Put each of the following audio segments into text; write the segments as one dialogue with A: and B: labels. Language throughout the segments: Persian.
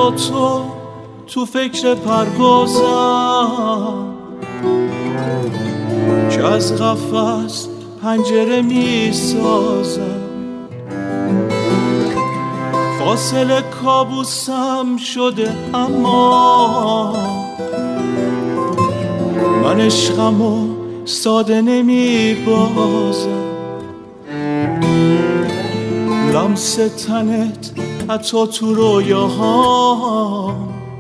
A: با تو فکر پروازم که از قفس پنجره می سازم. فاصله کابوسم شده اما من عشقمو ساده نمی بازم. لمس تنت حتی تو رویاها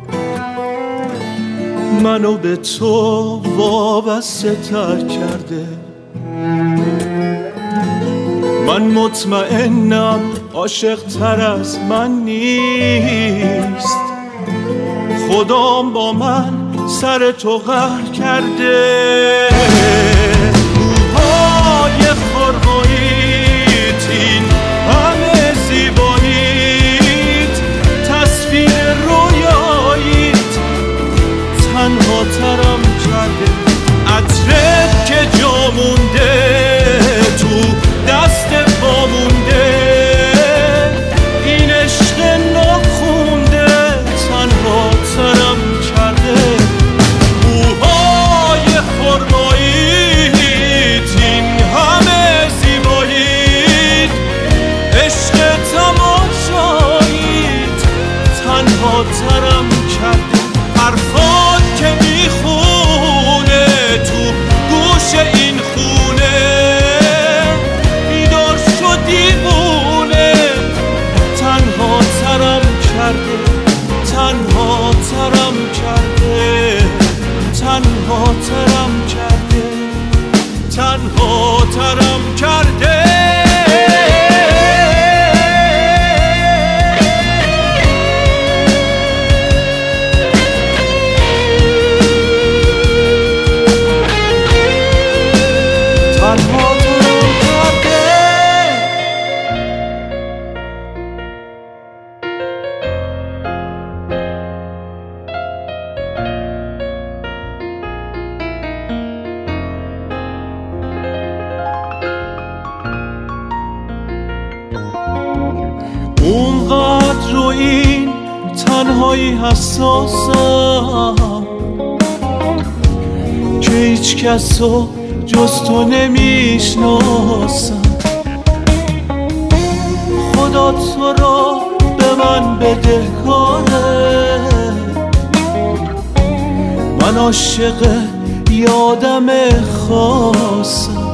A: منو به تو وابسته تر کرده. من مطمئنم عاشق تر از من نیست. خدام با من سر تو قهر کرده. موهای خرماییت این همه زیباییت تصویر رویاییت تنها ترم کرده. عطرت که جا مونده تو دست پا مونده این عشق ناخونده تنها ترم کرده. موهای خرماییت این همه زیباییت عشق تماشاییت تنها ترم کرده. حرفات که میخونه تو گوش این خونه بیدار شد دیوونه تنها ترم کرده. تنها ترم کرده. تنها ترم کرده. تنها ترم کرده. اونقدر رو این تنهایی حساسم که هیچ کسو جز تو نمیشناسم. خدا تو را به من بدهکاره. من عاشق یادم خاصم.